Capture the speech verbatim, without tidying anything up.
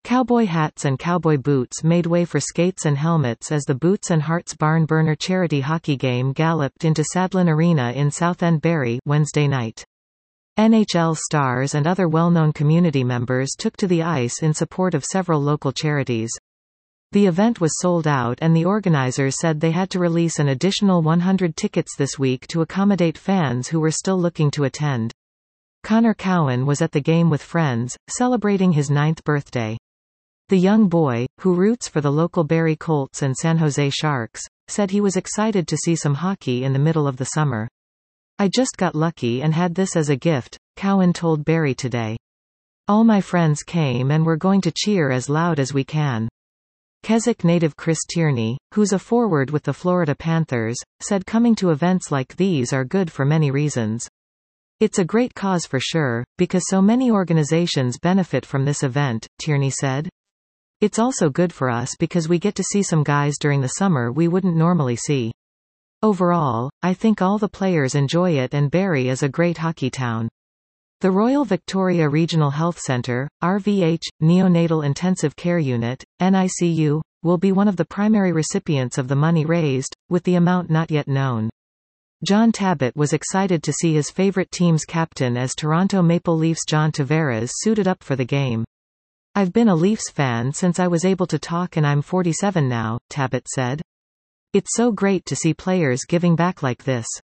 Cowboy hats and cowboy boots made way for skates and helmets as the Boots and Hearts Barn Burner charity hockey game galloped into Sadlon Arena in Southend Barrie Wednesday night. N H L stars and other well-known community members took to the ice in support of several local charities. The event was sold out and the organizers said they had to release an additional one hundred tickets this week to accommodate fans who were still looking to attend. Connor Cowan was at the game with friends, celebrating his ninth birthday. The young boy, who roots for the local Barrie Colts and San Jose Sharks, said he was excited to see some hockey in the middle of the summer. "I just got lucky and had this as a gift," Cowan told Barrie Today. "All my friends came and we're going to cheer as loud as we can." Keswick native Chris Tierney, who's a forward with the Florida Panthers, said coming to events like these are good for many reasons. "It's a great cause for sure, because so many organizations benefit from this event," Tierney said. "It's also good for us because we get to see some guys during the summer we wouldn't normally see. Overall, I think all the players enjoy it and Barrie is a great hockey town." The Royal Victoria Regional Health Centre, R V H, Neonatal Intensive Care Unit, N I C U, will be one of the primary recipients of the money raised, with the amount not yet known. John Tabbitt was excited to see his favourite team's captain as Toronto Maple Leafs John Tavares suited up for the game. "I've been a Leafs fan since I was able to talk and I'm forty-seven now," Tabbitt said. "It's so great to see players giving back like this.